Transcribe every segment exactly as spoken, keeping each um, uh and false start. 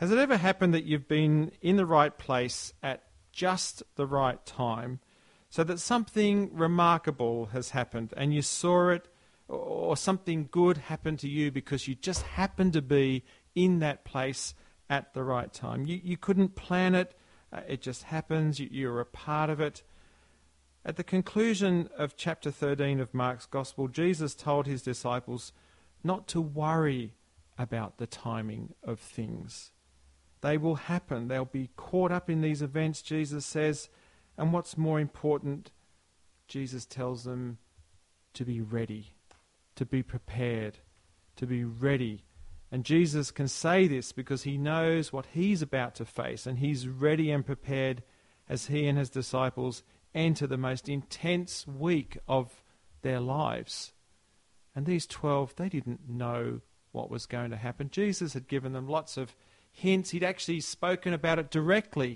Has it ever happened that you've been in the right place at just the right time, so that something remarkable has happened and you saw it, or something good happened to you because you just happened to be in that place at the right time? You, you couldn't plan it, uh, it just happens, you, you're a part of it. At the conclusion of chapter thirteen of Mark's Gospel, Jesus told his disciples not to worry about the timing of things. They will happen. They'll be caught up in these events, Jesus says. And what's more important, Jesus tells them to be ready, to be prepared, to be ready. And Jesus can say this because he knows what he's about to face, and he's ready and prepared as he and his disciples enter the most intense week of their lives. And these twelve, they didn't know what was going to happen. Jesus had given them lots of hints. He'd actually spoken about it directly.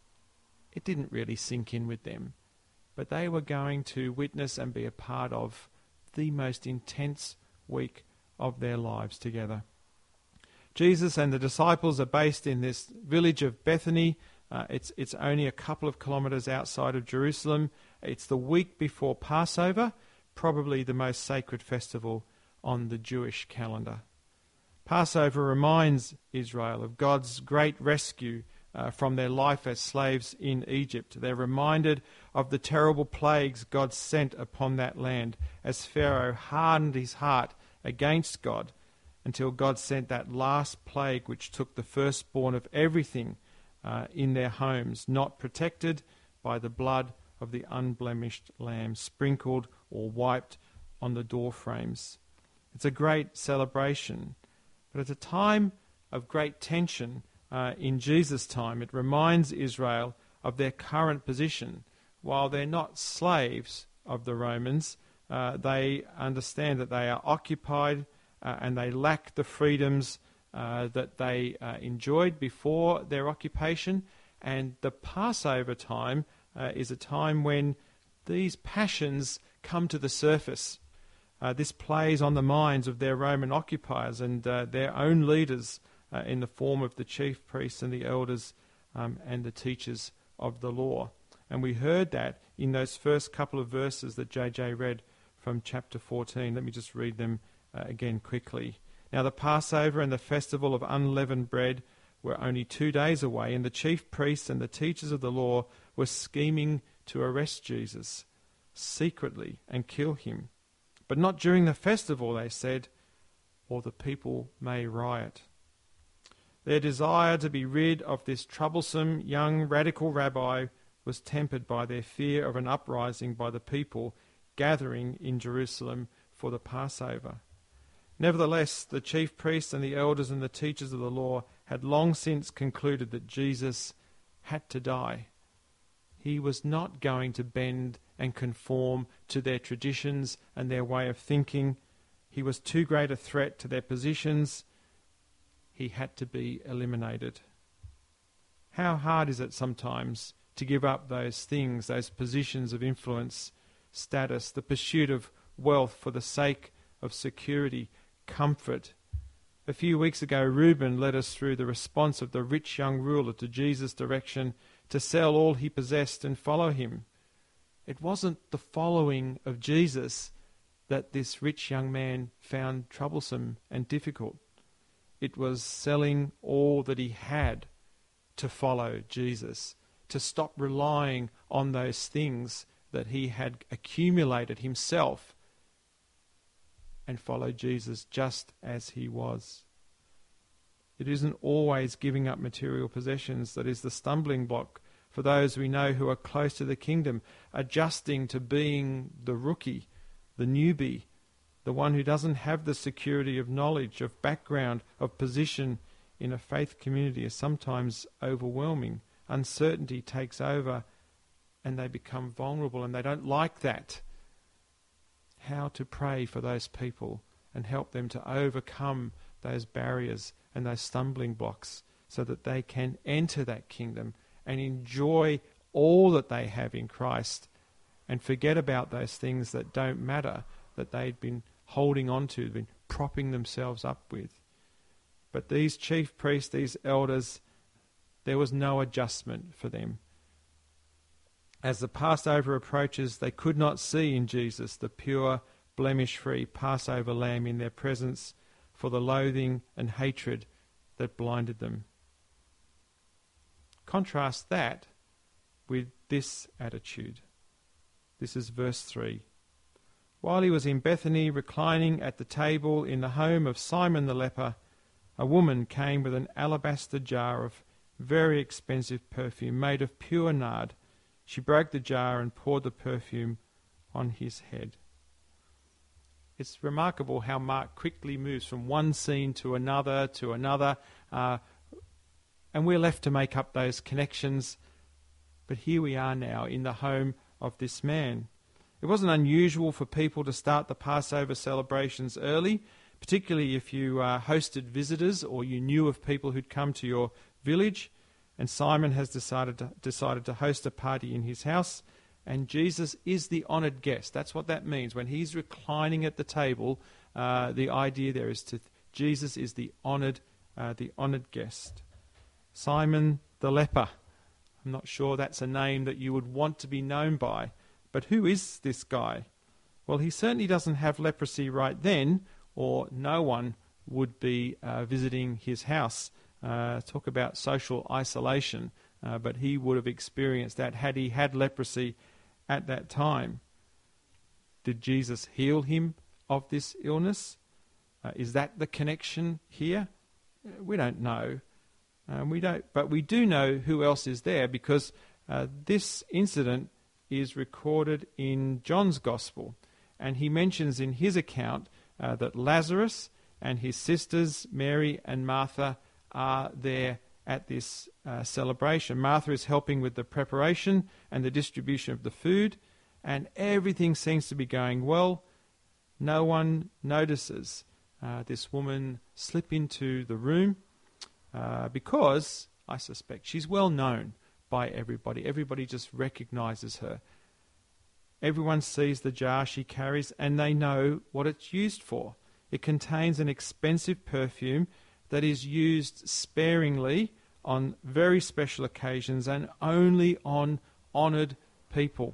It didn't really sink in with them. But they were going to witness and be a part of the most intense week of their lives together. Jesus and the disciples are based in this village of Bethany. Uh, it's, it's only a couple of kilometres outside of Jerusalem. It's the week before Passover, probably the most sacred festival on the Jewish calendar. Passover reminds Israel of God's great rescue uh, from their life as slaves in Egypt. They're reminded of the terrible plagues God sent upon that land as Pharaoh hardened his heart against God until God sent that last plague which took the firstborn of everything uh, in their homes, not protected by the blood of the unblemished lamb sprinkled or wiped on the door frames. It's a great celebration. But at a time of great tension uh, in Jesus' time, it reminds Israel of their current position. While they're not slaves of the Romans, uh, they understand that they are occupied uh, and they lack the freedoms uh, that they uh, enjoyed before their occupation. And the Passover time uh, is a time when these passions come to the surface. Uh, this plays on the minds of their Roman occupiers and uh, their own leaders uh, in the form of the chief priests and the elders um, and the teachers of the law. And we heard that in those first couple of verses that J J read from chapter fourteen. Let me just read them uh, again quickly. Now the Passover and the festival of unleavened bread were only two days away, and the chief priests and the teachers of the law were scheming to arrest Jesus secretly and kill him. But not during the festival, they said, or the people may riot. Their desire to be rid of this troublesome young radical rabbi was tempered by their fear of an uprising by the people gathering in Jerusalem for the Passover. Nevertheless, the chief priests and the elders and the teachers of the law had long since concluded that Jesus had to die. He was not going to bend and conform to their traditions and their way of thinking. He was too great a threat to their positions. He had to be eliminated. How hard is it sometimes to give up those things, those positions of influence, status, the pursuit of wealth for the sake of security, comfort? A few weeks ago, Reuben led us through the response of the rich young ruler to Jesus' direction to sell all he possessed and follow him. It wasn't the following of Jesus that this rich young man found troublesome and difficult. It was selling all that he had to follow Jesus, to stop relying on those things that he had accumulated himself and follow Jesus just as he was. It isn't always giving up material possessions that is the stumbling block for those we know who are close to the kingdom, adjusting to being the rookie, the newbie, the one who doesn't have the security of knowledge, of background, of position in a faith community is sometimes overwhelming. Uncertainty takes over and they become vulnerable and they don't like that. How to pray for those people and help them to overcome those barriers and those stumbling blocks so that they can enter that kingdom and enjoy all that they have in Christ and forget about those things that don't matter, that they've been holding on to, been propping themselves up with. But these chief priests, these elders, there was no adjustment for them. As the Passover approaches, they could not see in Jesus the pure, blemish-free Passover lamb in their presence for the loathing and hatred that blinded them. Contrast that with this attitude. This is verse three. While he was in Bethany, reclining at the table in the home of Simon the leper, a woman came with an alabaster jar of very expensive perfume made of pure nard. She broke the jar and poured the perfume on his head. It's remarkable how Mark quickly moves from one scene to another to another, uh, and we're left to make up those connections. But here we are now in the home of this man. It wasn't unusual for people to start the Passover celebrations early, particularly if you uh, hosted visitors or you knew of people who'd come to your village. And Simon has decided to, decided to host a party in his house, and Jesus is the honoured guest. That's what that means. When he's reclining at the table, uh, the idea there is to Jesus is the honoured, uh, the honoured guest. Simon the leper. I'm not sure that's a name that you would want to be known by, but who is this guy? Well, he certainly doesn't have leprosy right then, or no one would be uh, visiting his house. Uh, talk about social isolation, uh, but he would have experienced that had he had leprosy at that time. Did Jesus heal him of this illness? Uh, is that the connection here? We don't know. Um, we don't, but we do know who else is there, because uh, this incident is recorded in John's Gospel, and he mentions in his account uh, that Lazarus and his sisters Mary and Martha are there at this uh, celebration. Martha is helping with the preparation and the distribution of the food, and everything seems to be going well. No one notices uh, this woman slip into the room uh, because, I suspect, she's well known by everybody. Everybody just recognizes her. Everyone sees the jar she carries, and they know what it's used for. It contains an expensive perfume that is used sparingly on very special occasions and only on honoured people.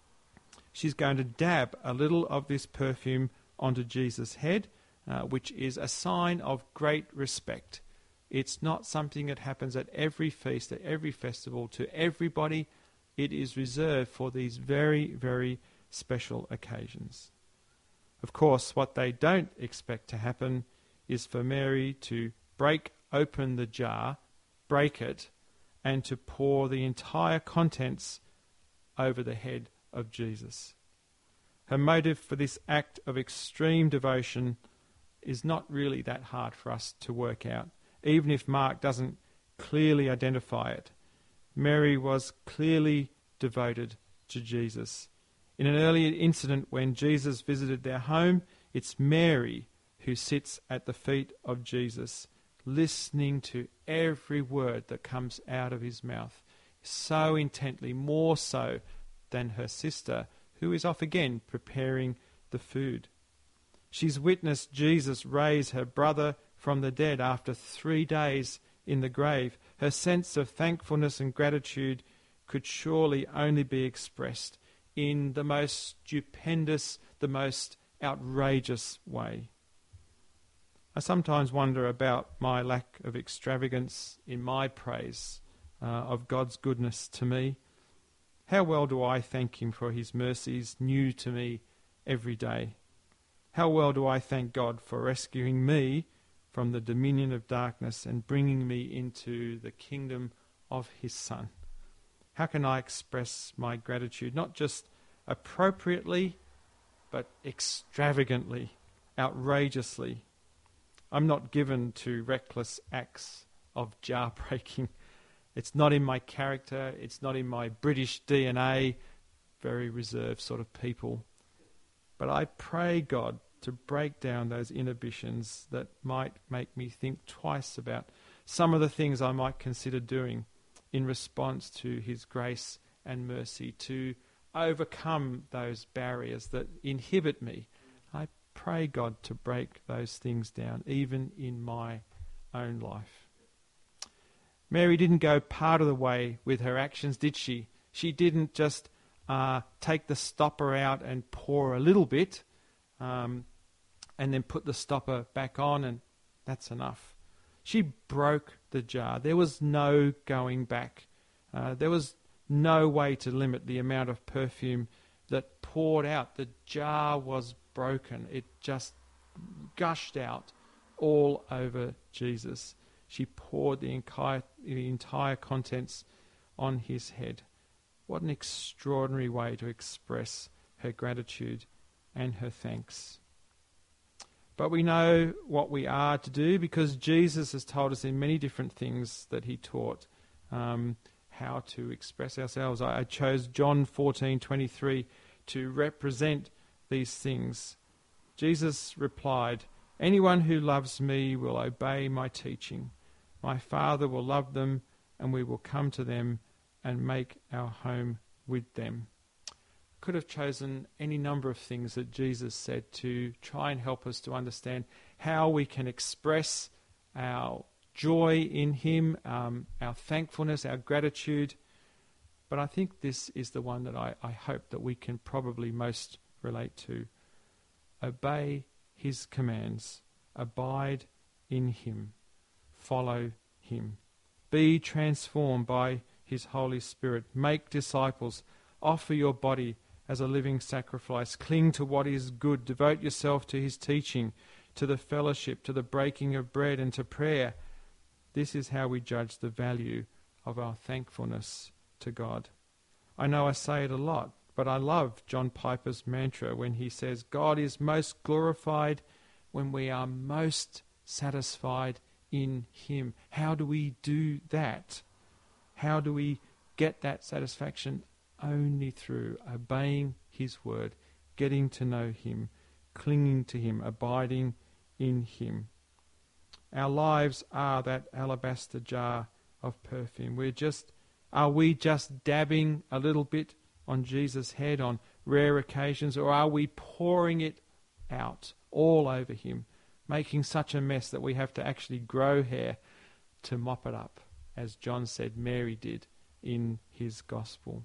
She's going to dab a little of this perfume onto Jesus' head, uh, which is a sign of great respect. It's not something that happens at every feast, at every festival, to everybody. It is reserved for these very, very special occasions. Of course, what they don't expect to happen is for Mary to break open the jar, break it, and to pour the entire contents over the head of Jesus. Her motive for this act of extreme devotion is not really that hard for us to work out, even if Mark doesn't clearly identify it. Mary was clearly devoted to Jesus. In an earlier incident when Jesus visited their home, it's Mary who sits at the feet of Jesus, listening to every word that comes out of his mouth, so intently, more so than her sister, who is off again preparing the food. She's witnessed Jesus raise her brother from the dead after three days in the grave. Her sense of thankfulness and gratitude could surely only be expressed in the most stupendous, the most outrageous way. I sometimes wonder about my lack of extravagance in my praise uh, of God's goodness to me. How well do I thank him for his mercies new to me every day? How well do I thank God for rescuing me from the dominion of darkness and bringing me into the kingdom of his Son? How can I express my gratitude, not just appropriately, but extravagantly, outrageously? I'm not given to reckless acts of jar breaking. It's not in my character. It's not in my British D N A. Very reserved sort of people. But I pray God to break down those inhibitions that might make me think twice about some of the things I might consider doing in response to his grace and mercy, to overcome those barriers that inhibit me. I pray God to break those things down, even in my own life. Mary didn't go part of the way with her actions, did she? She didn't just uh, take the stopper out and pour a little bit um, and then put the stopper back on and that's enough. She broke the jar. There was no going back. Uh, there was no way to limit the amount of perfume that poured out. The jar was broken. It just gushed out all over Jesus. She poured the entire, the entire contents on his head. What an extraordinary way to express her gratitude and her thanks. But we know what we are to do because Jesus has told us in many different things that he taught um, how to express ourselves. I, I chose John fourteen twenty-three to represent these things. Jesus replied, "Anyone who loves me will obey my teaching. My Father will love them, and we will come to them and make our home with them." Could have chosen any number of things that Jesus said to try and help us to understand how we can express our joy in him, um, our thankfulness, our gratitude. But I think this is the one that I, I hope that we can probably most relate to. Obey his commands. Abide in him. Follow him. Be transformed by his Holy Spirit. Make disciples. Offer your body as a living sacrifice. Cling to what is good. Devote yourself to his teaching, to the fellowship, to the breaking of bread, and to prayer. This is how we judge the value of our thankfulness to God. I know I say it a lot, but I love John Piper's mantra when he says, God is most glorified when we are most satisfied in him. How do we do that? How do we get that satisfaction? Only through obeying his word, getting to know him, clinging to him, abiding in him. Our lives are that alabaster jar of perfume. We're just, are we just dabbing a little bit on Jesus' head on rare occasions, or are we pouring it out all over him, making such a mess that we have to actually grow hair to mop it up, as John said Mary did in his gospel?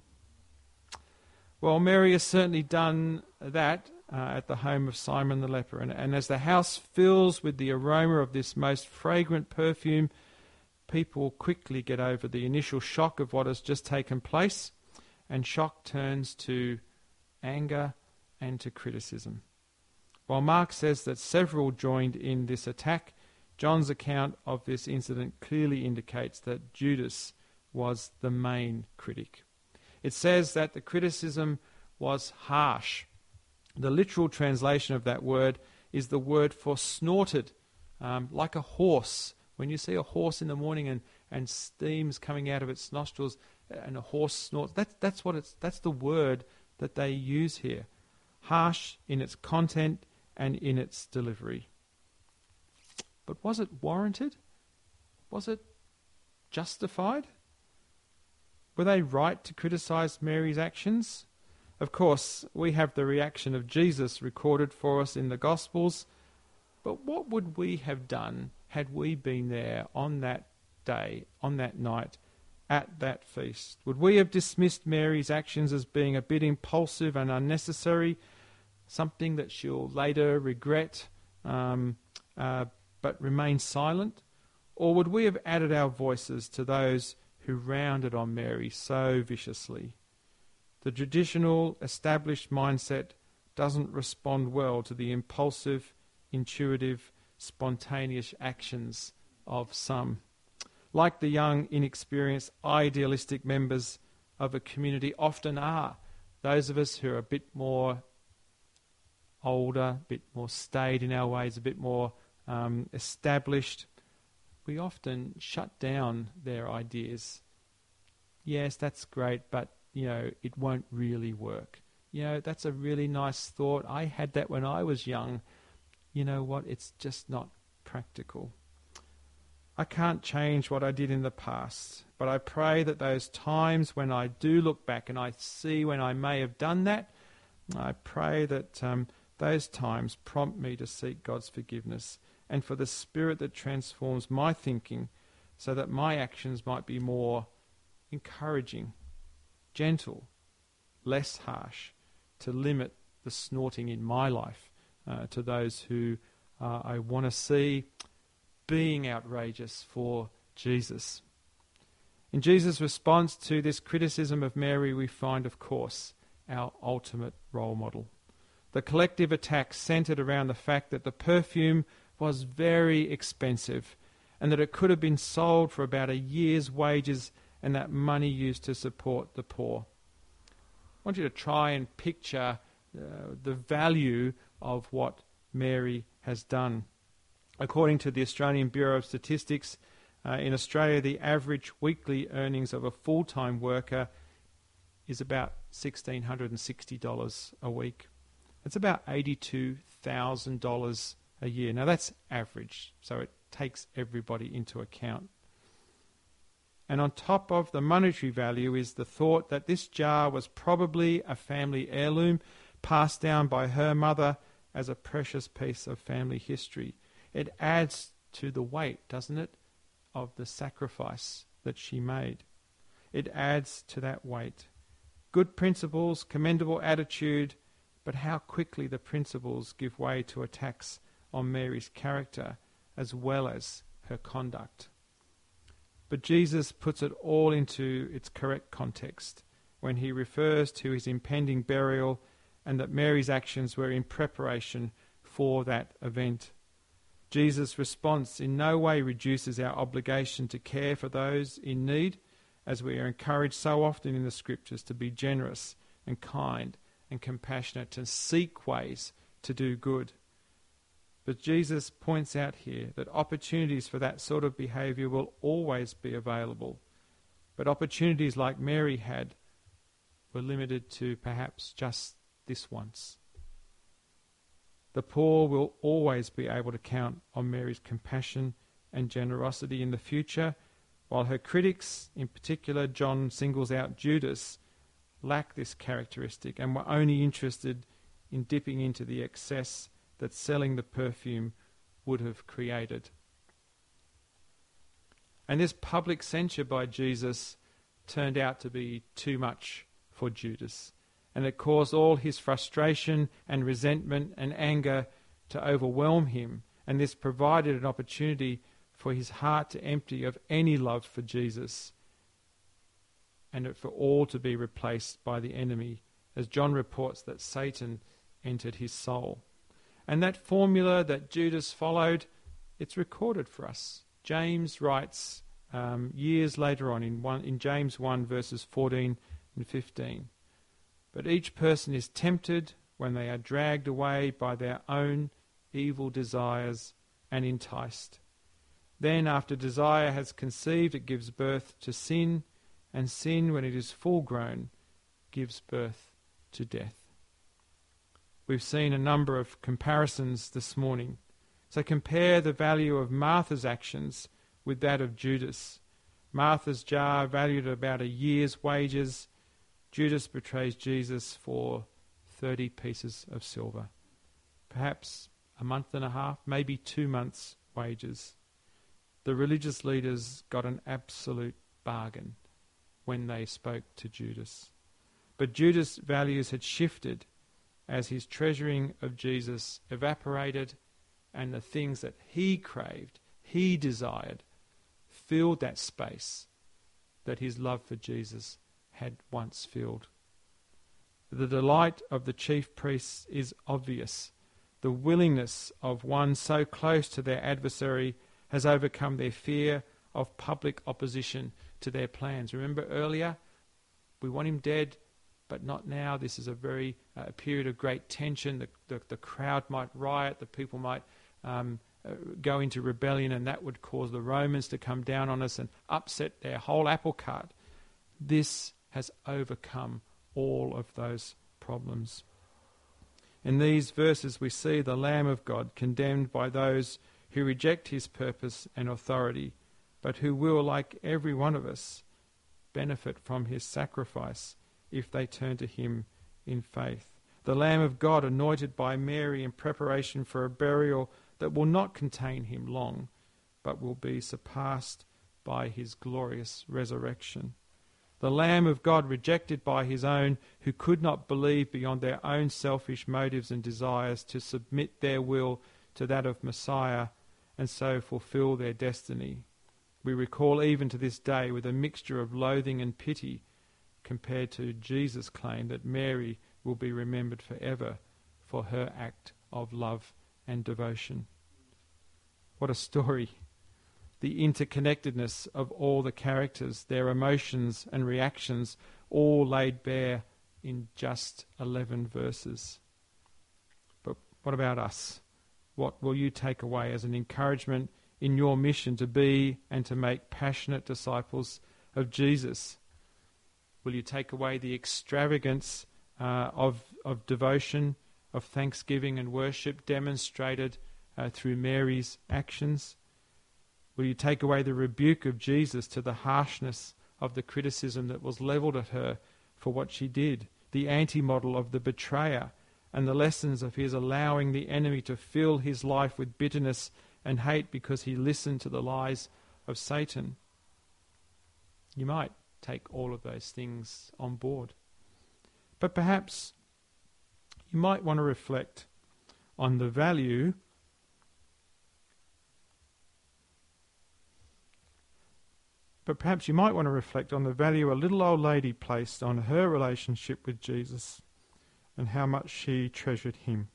Well, Mary has certainly done that uh, at the home of Simon the leper. And, and as the house fills with the aroma of this most fragrant perfume, people quickly get over the initial shock of what has just taken place, and shock turns to anger and to criticism. While Mark says that several joined in this attack, John's account of this incident clearly indicates that Judas was the main critic. It says that the criticism was harsh. The literal translation of that word is the word for snorted, um, like a horse. When you see a horse in the morning and, and steam's coming out of its nostrils and a horse snorts, that, that's what it's. That's the word that they use here. Harsh in its content and in its delivery. But was it warranted? Was it justified? Were they right to criticize Mary's actions? Of course, we have the reaction of Jesus recorded for us in the Gospels. But what would we have done had we been there on that day, on that night, at that feast? Would we have dismissed Mary's actions as being a bit impulsive and unnecessary, something that she'll later regret, um, uh, but remain silent? Or would we have added our voices to those who rounded on Mary so viciously? The traditional, established mindset doesn't respond well to the impulsive, intuitive, spontaneous actions of some. Like the young, inexperienced, idealistic members of a community often are, those of us who are a bit more older, a bit more staid in our ways, a bit more um, established, we often shut down their ideas. Yes, that's great, but, you know, it won't really work. You know, that's a really nice thought. I had that when I was young. You know what? It's just not practical. I can't change what I did in the past, but I pray that those times when I do look back and I see when I may have done that, I pray that um, those times prompt me to seek God's forgiveness and for the Spirit that transforms my thinking so that my actions might be more encouraging, gentle, less harsh, to limit the snorting in my life uh, to those who uh, I want to see being outrageous for Jesus. In Jesus' response to this criticism of Mary, we find, of course, our ultimate role model. The collective attack centered around the fact that the perfume was very expensive and that it could have been sold for about a year's wages and that money used to support the poor. I want you to try and picture uh, the value of what Mary has done. According to the Australian Bureau of Statistics, uh, in Australia the average weekly earnings of a full-time worker is about one thousand six hundred sixty dollars a week. It's about eighty-two thousand dollars a year. Now that's average, so it takes everybody into account. And on top of the monetary value is the thought that this jar was probably a family heirloom passed down by her mother as a precious piece of family history. It adds to the weight, doesn't it, of the sacrifice that she made. It adds to that weight. Good principles, commendable attitude, but how quickly the principles give way to attacks on Mary's character as well as her conduct. But Jesus puts it all into its correct context when he refers to his impending burial and that Mary's actions were in preparation for that event. Jesus' response in no way reduces our obligation to care for those in need, as we are encouraged so often in the Scriptures to be generous and kind and compassionate, to seek ways to do good. But Jesus points out here that opportunities for that sort of behaviour will always be available. But opportunities like Mary had were limited to perhaps just this once. The poor will always be able to count on Mary's compassion and generosity in the future, while her critics, in particular John singles out Judas, lack this characteristic and were only interested in dipping into the excess that selling the perfume would have created. And this public censure by Jesus turned out to be too much for Judas, and it caused all his frustration and resentment and anger to overwhelm him, and this provided an opportunity for his heart to empty of any love for Jesus and for all to be replaced by the enemy, as John reports that Satan entered his soul. And that formula that Judas followed, it's recorded for us. James writes um, years later on in, one, in James one verses fourteen and fifteen. But each person is tempted when they are dragged away by their own evil desires and enticed. Then after desire has conceived, it gives birth to sin, and sin, when it is full grown, gives birth to death. We've seen a number of comparisons this morning. So compare the value of Martha's actions with that of Judas. Martha's jar valued at about a year's wages. Judas betrays Jesus for thirty pieces of silver. Perhaps a month and a half, maybe two months' wages. The religious leaders got an absolute bargain when they spoke to Judas. But Judas' values had shifted as his treasuring of Jesus evaporated, and the things that he craved, he desired, filled that space that his love for Jesus had once filled. The delight of the chief priests is obvious. The willingness of one so close to their adversary has overcome their fear of public opposition to their plans. Remember earlier, we want him dead, but not now. This is a very uh, period of great tension. The, the, the crowd might riot, the people might um, uh, go into rebellion, and that would cause the Romans to come down on us and upset their whole apple cart. This has overcome all of those problems. In these verses we see the Lamb of God condemned by those who reject his purpose and authority, but who will, like every one of us, benefit from his sacrifice if they turn to him in faith. The Lamb of God anointed by Mary in preparation for a burial that will not contain him long, but will be surpassed by his glorious resurrection. The Lamb of God rejected by his own, who could not believe beyond their own selfish motives and desires to submit their will to that of Messiah and so fulfill their destiny. We recall even to this day with a mixture of loathing and pity compared to Jesus' claim that Mary will be remembered forever for her act of love and devotion. What a story! The interconnectedness of all the characters, their emotions and reactions, all laid bare in just eleven verses. But what about us? What will you take away as an encouragement in your mission to be and to make passionate disciples of Jesus? Will you take away the extravagance uh, of, of devotion, of thanksgiving and worship demonstrated uh, through Mary's actions? Will you take away the rebuke of Jesus to the harshness of the criticism that was levelled at her for what she did, the anti-model of the betrayer, and the lessons of his allowing the enemy to fill his life with bitterness and hate because he listened to the lies of Satan? You might take all of those things on board. But perhaps you might want to reflect on the value But perhaps you might want to reflect on the value a little old lady placed on her relationship with Jesus and how much she treasured him.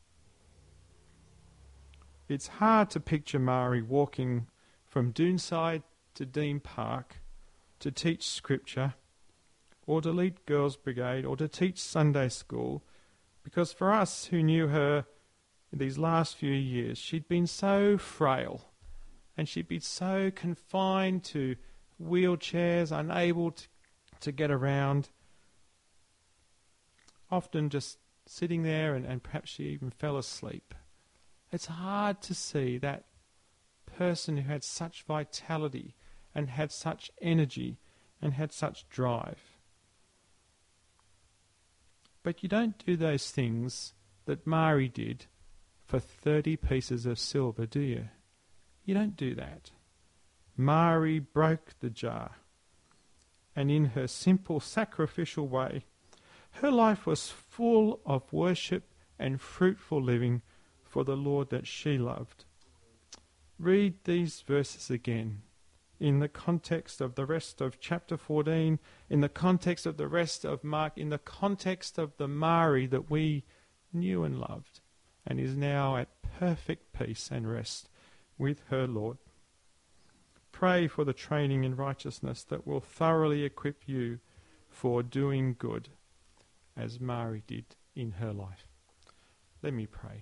It's hard to picture Mari walking from Doonside to Dean Park to teach scripture or to lead Girls' Brigade or to teach Sunday school, because for us who knew her in these last few years, she'd been so frail and she'd been so confined to wheelchairs, unable to, to get around, often just sitting there, and, and perhaps she even fell asleep. It's hard to see that person who had such vitality and had such energy and had such drive. But you don't do those things that Mari did for thirty pieces of silver, do you? You don't do that. Mari broke the jar, and in her simple sacrificial way, her life was full of worship and fruitful living for the Lord that she loved. Read these verses again in the context of the rest of chapter fourteen, in the context of the rest of Mark, in the context of the Mari that we knew and loved, and is now at perfect peace and rest with her Lord. Pray for the training in righteousness that will thoroughly equip you for doing good, as Mari did in her life. Let me pray.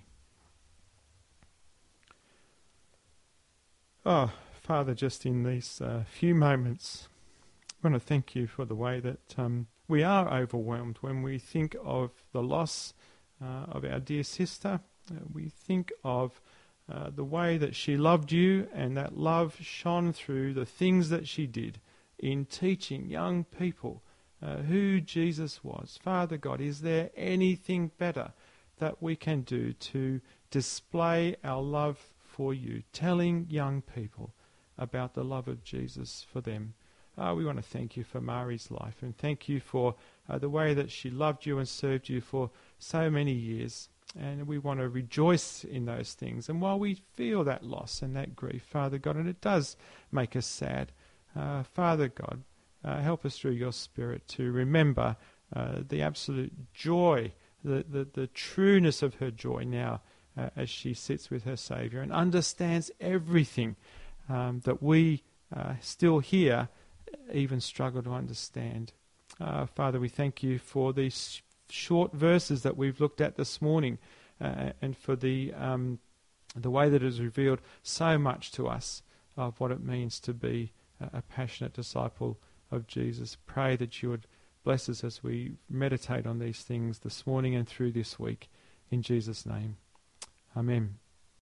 Oh, Father, just in these uh, few moments, I want to thank you for the way that um, we are overwhelmed when we think of the loss uh, of our dear sister. Uh, we think of Uh, the way that she loved you, and that love shone through the things that she did in teaching young people uh, who Jesus was. Father God, is there anything better that we can do to display our love for you, telling young people about the love of Jesus for them? Uh, we want to thank you for Mari's life, and thank you for uh, the way that she loved you and served you for so many years. And we want to rejoice in those things. And while we feel that loss and that grief, Father God, and it does make us sad, uh, Father God, uh, help us through your Spirit to remember uh, the absolute joy, the, the, the trueness of her joy now uh, as she sits with her Saviour and understands everything um, that we uh, still here even struggle to understand. Uh, Father, we thank you for these short verses that we've looked at this morning, uh, and for the um, the way that it has revealed so much to us of what it means to be a, a passionate disciple of Jesus. Pray that you would bless us as we meditate on these things this morning and through this week. In Jesus' name, amen.